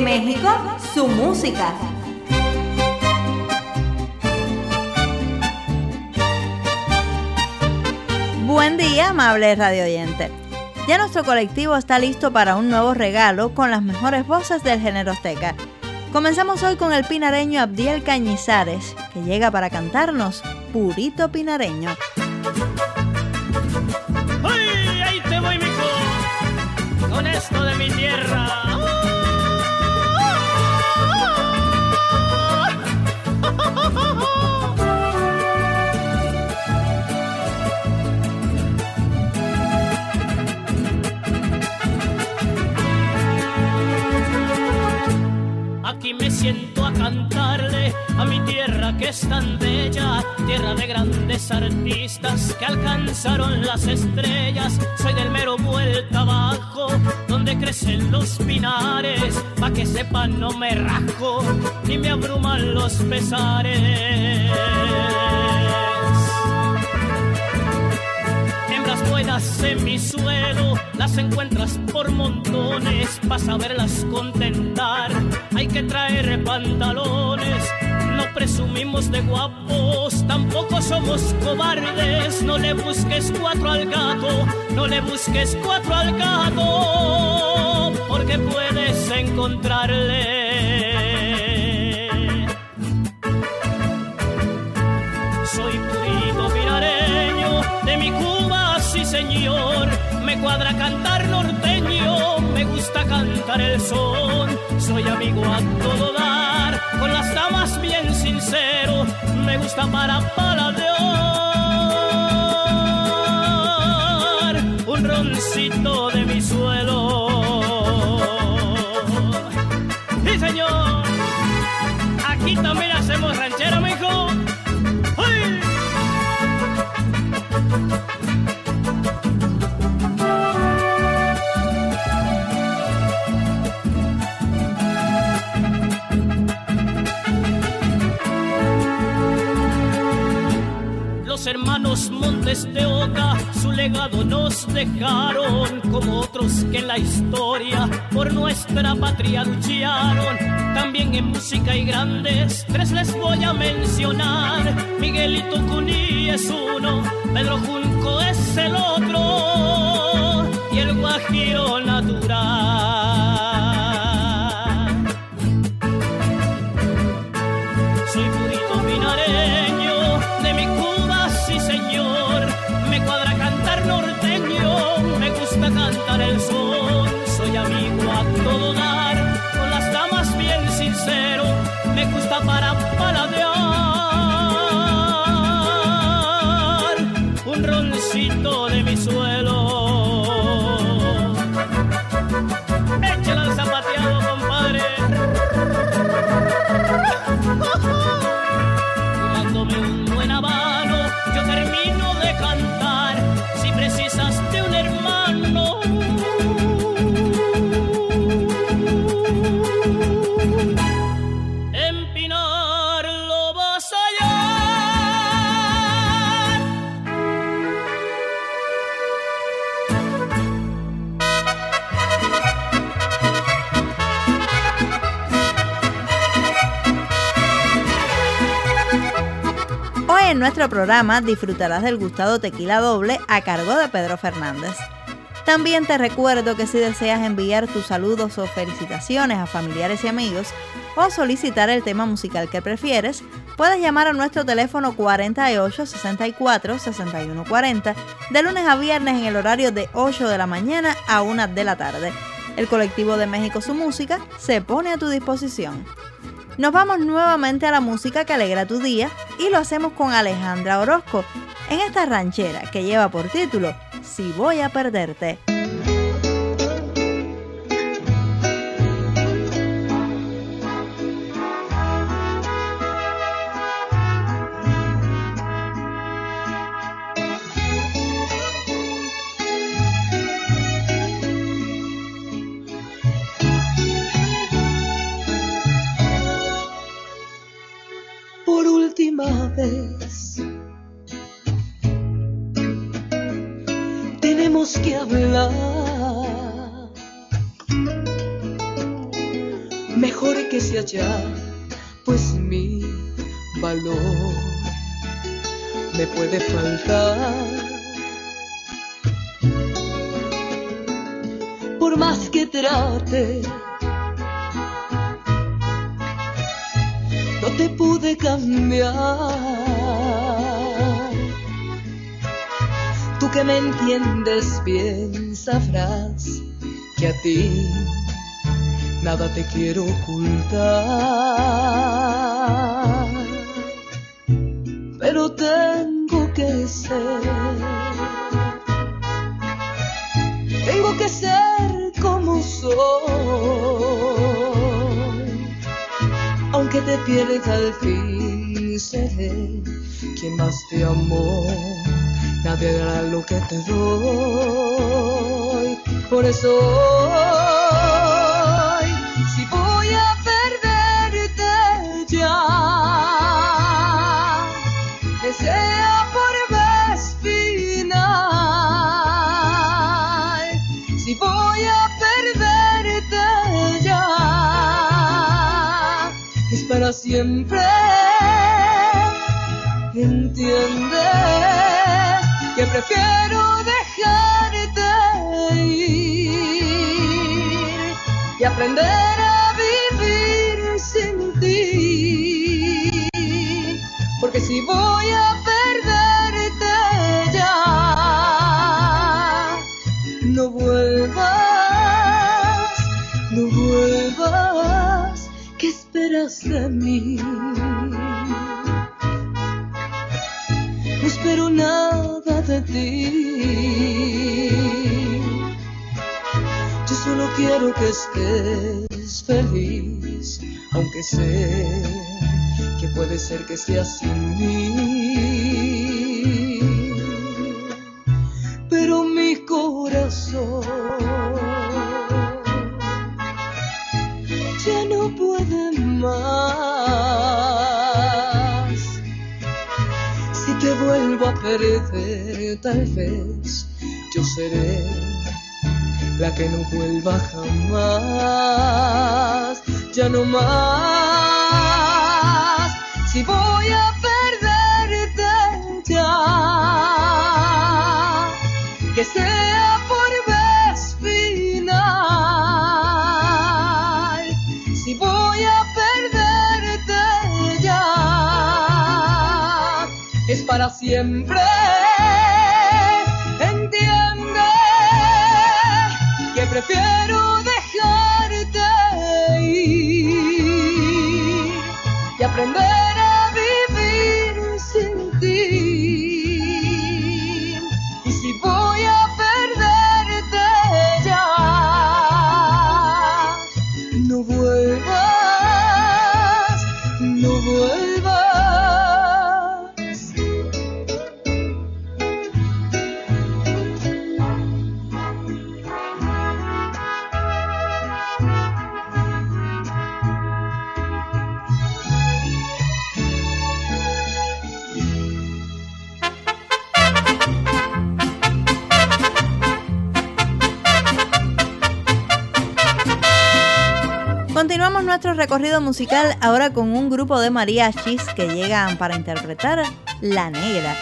México, su música. Buen día, amable radio oyente. Ya nuestro colectivo está listo para un nuevo regalo con las mejores voces del género azteca. Comenzamos hoy con el pinareño Abdiel Cañizares, que llega para cantarnos Purito Pinareño. ¡Ay, ahí te voy, mijo! Con esto de mi tierra. Aquí me siento a cantarle a mi tierra que es tan bella, tierra de grandes artistas que alcanzaron las estrellas. Soy del mero vuelta abajo, donde crecen los pinares, pa' que sepan no me rajo, ni me abruman los pesares. Hembras buenas en mi suelo, las encuentras por montones, pa' saberlas contentar hay que traer pantalones. No presumimos de guapos, tampoco somos cobardes. No le busques cuatro al gato, no le busques cuatro al gato, porque puedes encontrarle. Soy purito pinareño, de mi Cuba, sí señor. Me cuadra cantar norteño, me gusta cantar el son. Soy amigo a todo dar, con las damas bien sincero. Me gusta para paladear un roncito de mi suelo. Sí, señor, aquí también hacemos ranchera, mijo. ¡Ay! Los hermanos Montes de Oca su legado nos dejaron, como otros que en la historia por nuestra patria lucharon. También en música y grandes, tres les voy a mencionar. Miguelito Cuní es uno, Pedro Junco es el otro, y el Guajiro natural. Soy purito pinareño, de mi Cuba, sí señor. Me cuadra cantar norteño, me gusta cantar el son. Soy amigo a todo dar, con las damas bien sincero. Me gusta para paladear un roncito de mi suelo. Échale al zapateado, compadre. Tomándome un buen habano, yo termino de cantar. Si precisas de un hermano, empinar lo vas a hallar. Hoy en nuestro programa disfrutarás del gustado tequila doble a cargo de Pedro Fernández. También te recuerdo que si deseas enviar tus saludos o felicitaciones a familiares y amigos o solicitar el tema musical que prefieres, puedes llamar a nuestro teléfono 48 64 61 40 de lunes a viernes en el horario de 8 de la mañana a 1 de la tarde. El colectivo de México Su Música se pone a tu disposición. Nos vamos nuevamente a la música que alegra tu día y lo hacemos con Alejandra Orozco en esta ranchera que lleva por título Si voy a perderte. Por última vez tenemos que hablar. quédese allá, pues mi valor me puede faltar. Por más que trate, no te pude cambiar. Tú que me entiendes bien sabrás que a ti nada te quiero ocultar. Pero tengo que ser como soy. Aunque te pierda al fin, seré quien más te amó. Nadie hará lo que te doy. Por eso hoy, si voy a perderte ya, que sea por vez final. Si voy a perderte ya, es para siempre. ¿Entiendes? Que prefiero dejarte ir y aprender a vivir sin ti. Porque si voy a perderte ya, no vuelvas, ¿qué esperas de mí? No espero nada de ti. Yo solo quiero que estés feliz, aunque sé que puede ser que seas sin mí. Pero mi corazón ya no puede más. Si te vuelvo a perder, tal vez yo seré la que no vuelva jamás. Ya no más. Si voy a perderte ya, que sea por vez final. Si voy a perderte ya, es para siempre. Entiende que prefiero dejarte ir y aprender a vivir sin ti. Y si voy a perderte ya, no vuelvas, no vuelvas. Continuamos nuestro recorrido musical ahora con un grupo de mariachis que llegan para interpretar La Negra.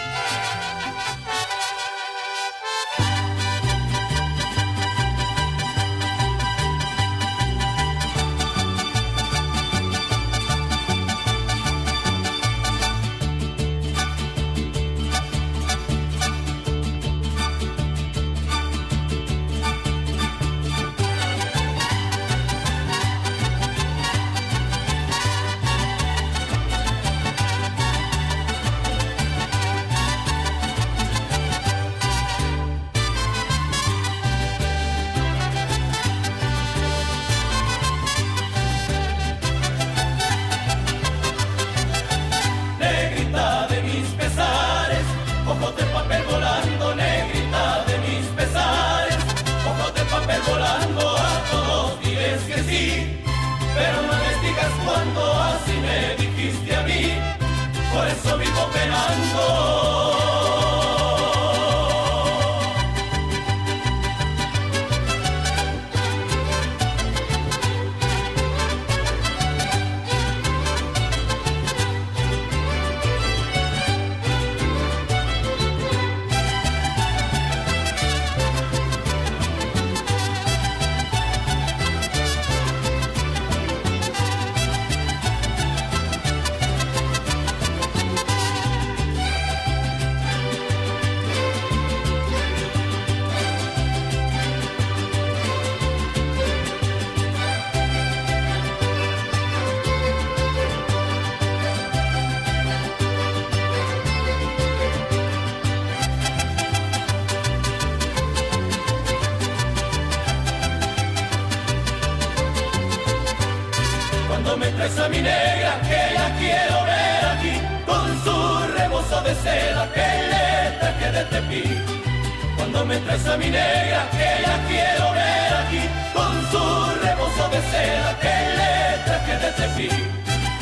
me traes a mi negra, que la quiero ver aquí, con su rebozo de seda que le traje de Tepic. Cuando me traes a mi negra, que la quiero ver aquí, con su rebozo de seda que le traje de Tepic.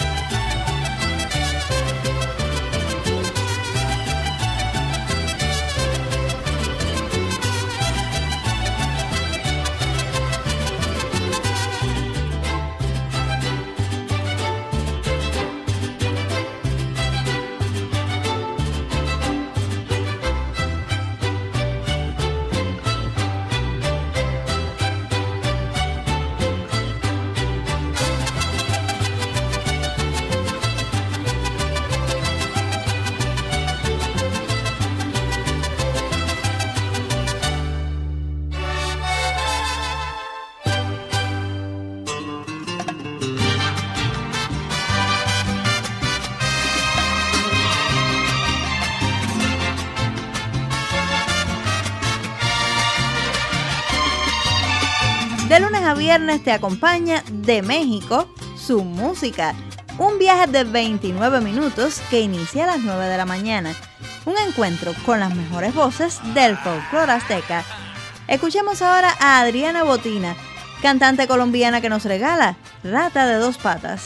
De lunes a viernes te acompaña de México su música, un viaje de 29 minutos que inicia a las 9 de la mañana, un encuentro con las mejores voces del folclore azteca. Escuchemos ahora a Adriana Botina, cantante colombiana que nos regala Rata de dos patas.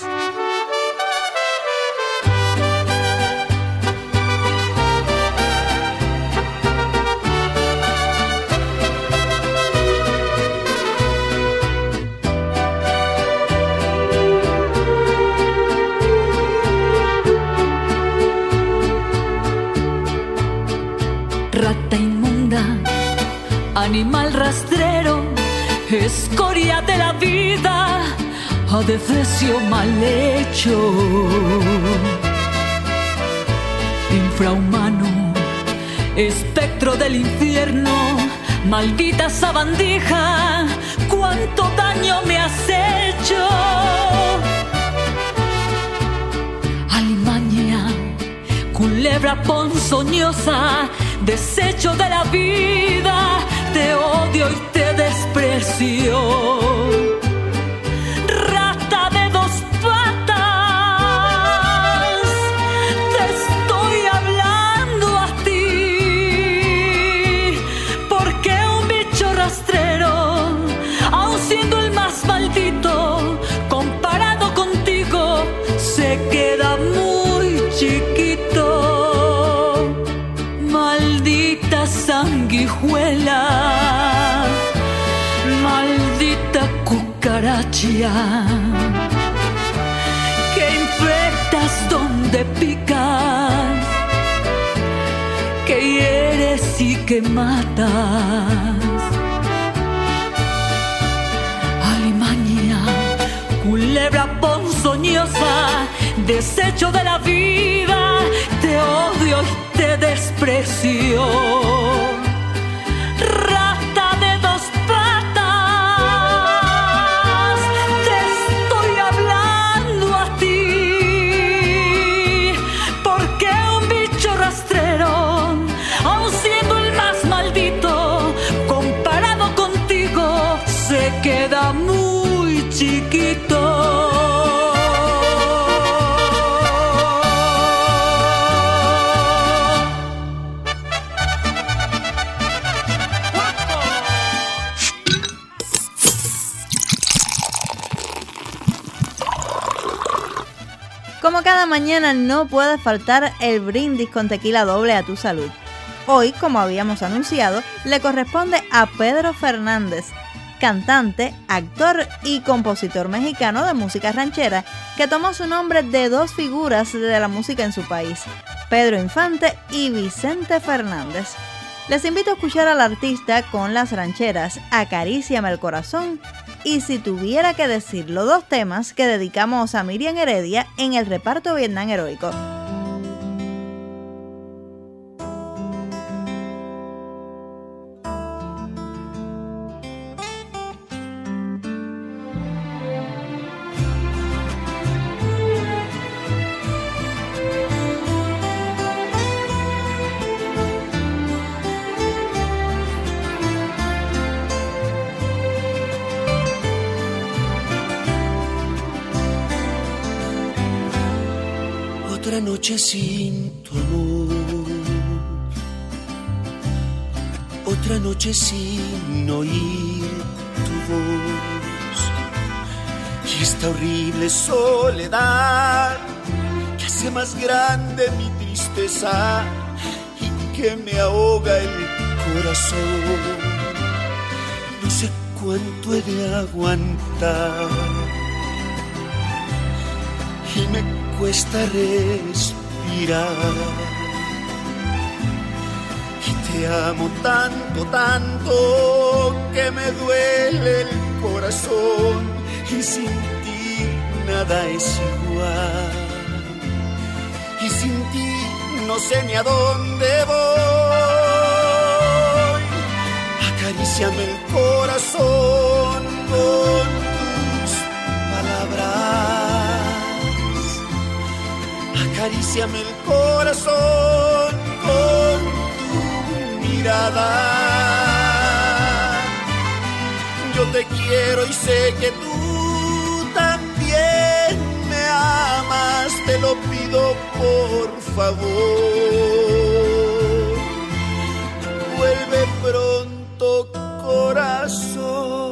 Rata inmunda, animal rastrero, escoria de la vida, adefesio mal hecho. Infrahumano, espectro del infierno, maldita sabandija, cuánto daño me has hecho. Alimaña, culebra ponzoñosa, desecho de la vida, te odio y te desprecio. Rata de dos patas, te estoy hablando a ti, porque un bicho rastrero, aun siendo el más maldito, comparado contigo, se queda muy chiquito. Maldita sanguijuela, maldita cucaracha, que infectas donde picas, que hieres y que matas. Alimaña, culebra ponzoñosa, desecho de la vida, te odio y te desprecio. Rata de dos patas, te estoy hablando a ti, porque un bicho rastrero, aun siendo el más maldito, comparado contigo, se queda muy chiquito. Como cada mañana no puede faltar el brindis con tequila doble a tu salud. Hoy, como habíamos anunciado, le corresponde a Pedro Fernández, cantante, actor y compositor mexicano de música ranchera, que tomó su nombre de dos figuras de la música en su país, Pedro Infante y Vicente Fernández. Les invito a escuchar al artista con las rancheras Acaríciame el corazón y Si tuviera que decirlo, dos temas que dedicamos a Miriam Heredia en el reparto Vietnam Heroico. noche sin tu amor, otra noche sin oír tu voz, y esta horrible soledad que hace más grande mi tristeza y que me ahoga el corazón. No sé cuánto he de aguantar y me cuesta respirar, y te amo tanto, tanto que me duele el corazón, y sin ti nada es igual, y sin ti no sé ni a dónde voy. Acaríciame el corazón con tus palabras, acaríciame el corazón con tu mirada. Yo te quiero y sé que tú también me amas, te lo pido por favor. Vuelve pronto, corazón.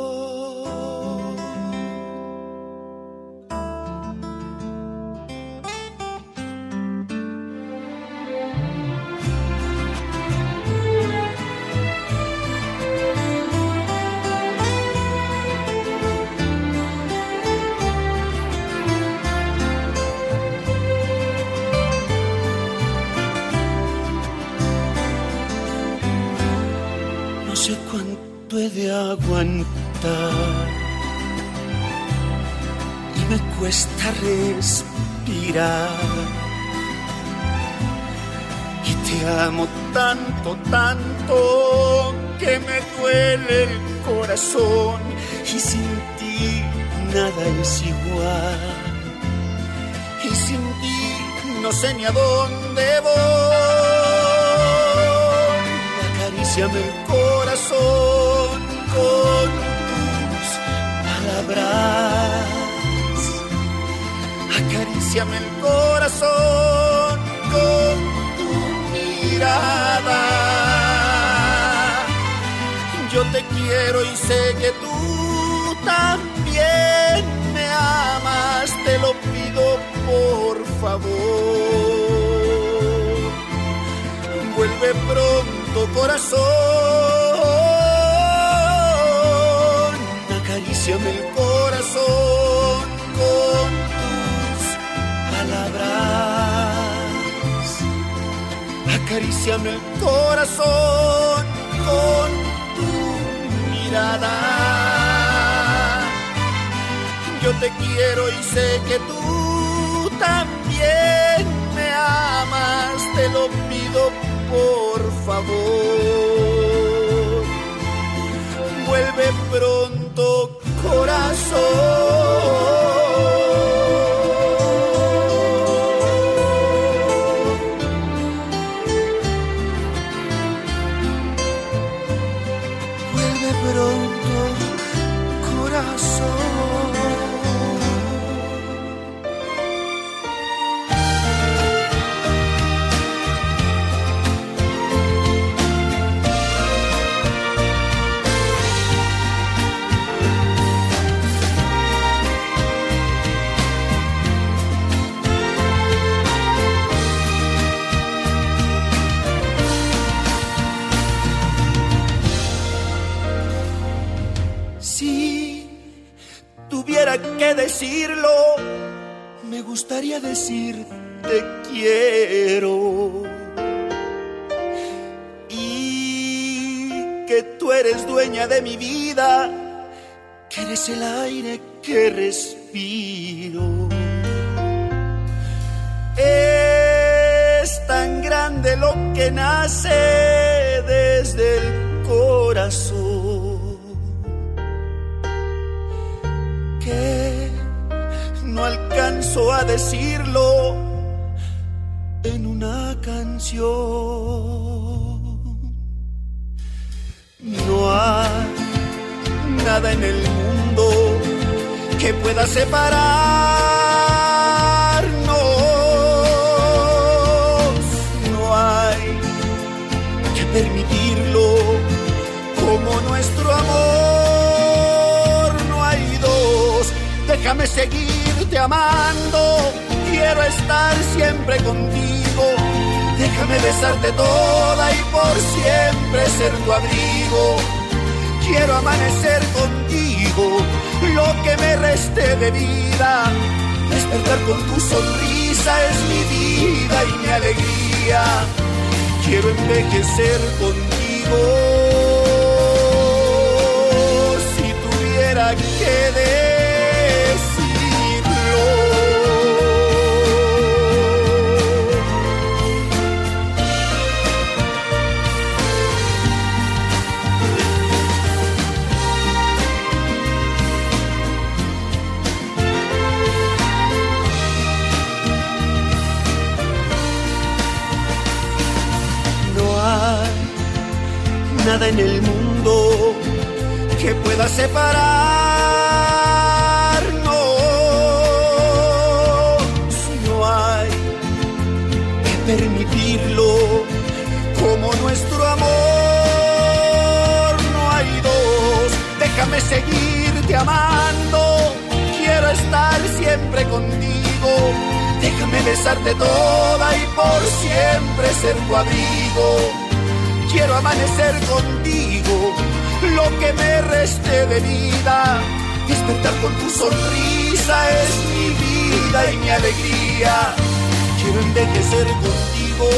He de aguantar y me cuesta respirar, y te amo tanto, tanto que me duele el corazón, y sin ti nada es igual, y sin ti no sé ni a dónde voy. Acaríciame el corazón con tus palabras, acaríciame el corazón con tu mirada. Yo te quiero y sé que tú también me amas, te lo pido por favor. Vuelve pronto, corazón, acaríciame el corazón con tus palabras, acaríciame el corazón con tu mirada. Yo te quiero y sé que tú también me amas, te lo pido por favor. Vuelve pronto, corazón. Vuelve pronto, corazón. Que decirlo, me gustaría decir te quiero, y que tú eres dueña de mi vida, que eres el aire que respiro. Es tan grande lo que nace desde el corazón, que no alcanzo a decirlo en una canción. No hay nada en el mundo que pueda separarnos. permitirlo. Como nuestro amor no hay dos, déjame seguirte amando. Quiero estar siempre contigo. Déjame besarte toda y por siempre ser tu abrigo. Quiero amanecer contigo, lo que me reste de vida. Despertar con tu sonrisa es mi vida y mi alegría. Quiero envejecer contigo. Si tuviera que decirlo. Nada en el mundo que pueda separarnos. No hay que permitirlo. Como nuestro amor no hay dos. Déjame seguirte amando. Quiero estar siempre contigo. Déjame besarte toda y por siempre ser tu abrigo. Quiero amanecer contigo, lo que me reste de vida. Despertar con tu sonrisa es mi vida y mi alegría. Quiero envejecer contigo.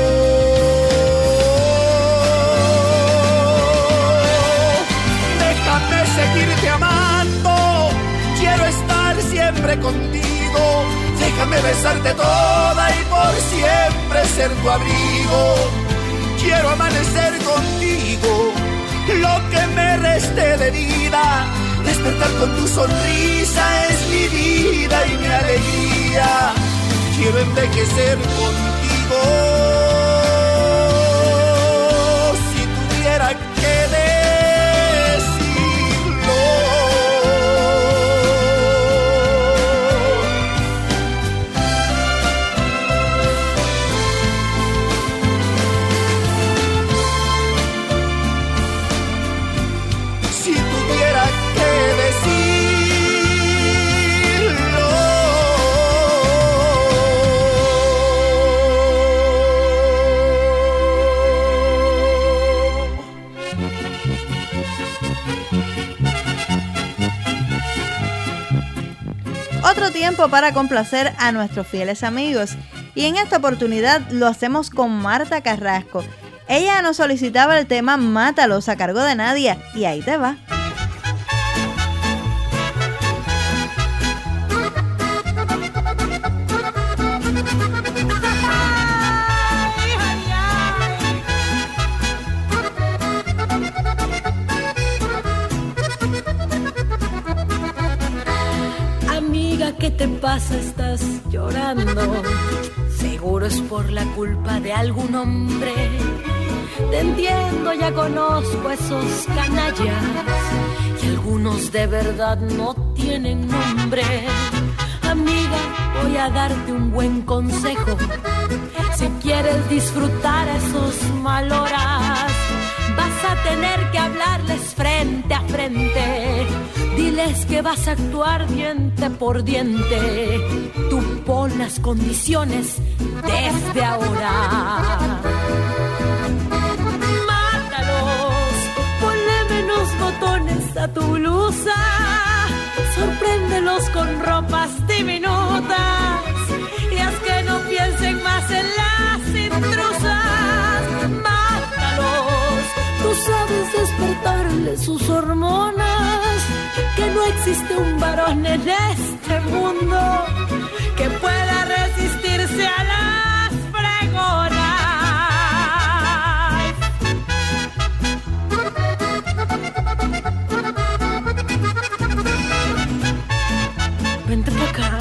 Déjame seguirte amando. Quiero estar siempre contigo. Déjame besarte toda y por siempre ser tu abrigo. Quiero amanecer contigo, lo que me reste de vida. Despertar con tu sonrisa es mi vida y mi alegría. Quiero envejecer contigo. Si tuviera que decirlo. Otro tiempo para complacer a nuestros fieles amigos, y en esta oportunidad lo hacemos con Marta Carrasco. Ella nos solicitaba el tema Mátalos a cargo de Nadia, y ahí te va. ¿Qué te pasa? Estás llorando. Seguro es por la culpa de algún hombre. Te entiendo, ya conozco esos canallas. Y algunos de verdad no tienen nombre. Amiga, voy a darte un buen consejo. Si quieres disfrutar a esos maloras, vas a tener que hablarles frente a frente. Diles que vas a actuar diente por diente. Tú pon las condiciones desde ahora. Mátalos, ponle menos botones a tu blusa. Sorpréndelos con ropas diminutas. Y haz que no piensen más en las intrusas. Mátalos, tú sabes despertarle sus hormonas. Que no existe un varón en este mundo que pueda resistirse a las fregonas. Vente para acá.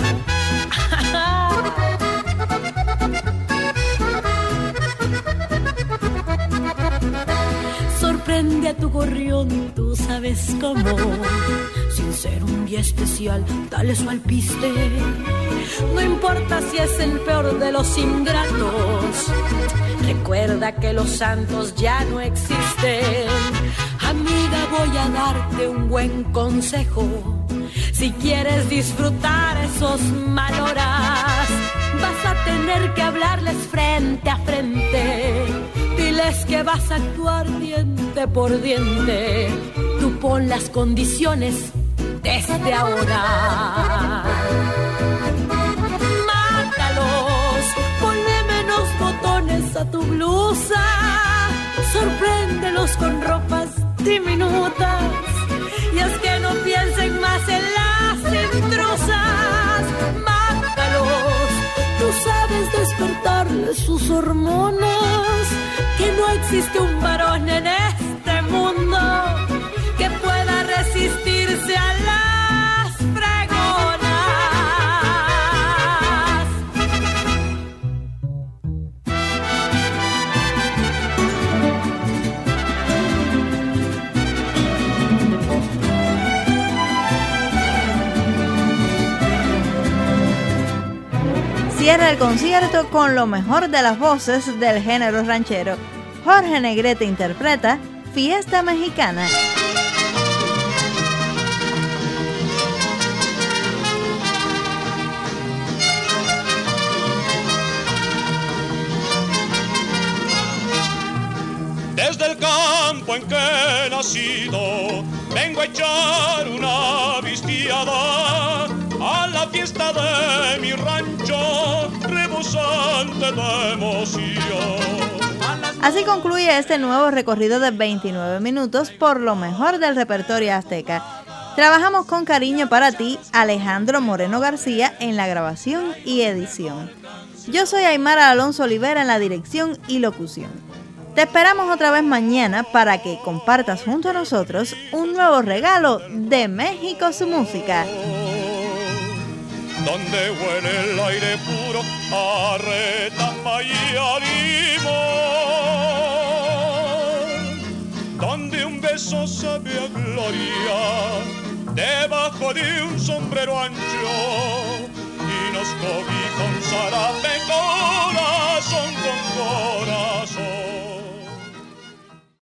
Sorprende a tu gorrión, tú sabes cómo. Sin ser un día especial, dale su alpiste. No importa si es el peor de los ingratos. Recuerda que los santos ya no existen. Amiga, voy a darte un buen consejo. Si quieres disfrutar esos mal horas, vas a tener que hablarles frente a frente. Diles que vas a actuar diente por diente. Tú pon las condiciones desde ahora. Mátalos, ponle menos botones a tu blusa. Sorpréndelos con ropas diminutas. Y es que no piensen más en las intrusas. Mátalos, tú sabes despertarles sus hormonas. Que no existe un varón en este mundo que pueda resistirse a las fregonas. Cierra el concierto con lo mejor de las voces del género ranchero. Jorge Negrete interpreta Fiesta Mexicana. Desde el campo en que he nacido, vengo a echar una vistiada a la fiesta de mi rancho, rebosante de emoción. Así concluye este nuevo recorrido de 29 minutos por lo mejor del repertorio azteca. Trabajamos con cariño para ti, Alejandro Moreno García, en la grabación y edición. Yo soy Aymara Alonso Olivera en la dirección y locución. Te esperamos otra vez mañana para que compartas junto a nosotros un nuevo regalo de México su música. Donde huele el aire puro a retama y a limón, donde un beso sabe a gloria debajo de un sombrero ancho.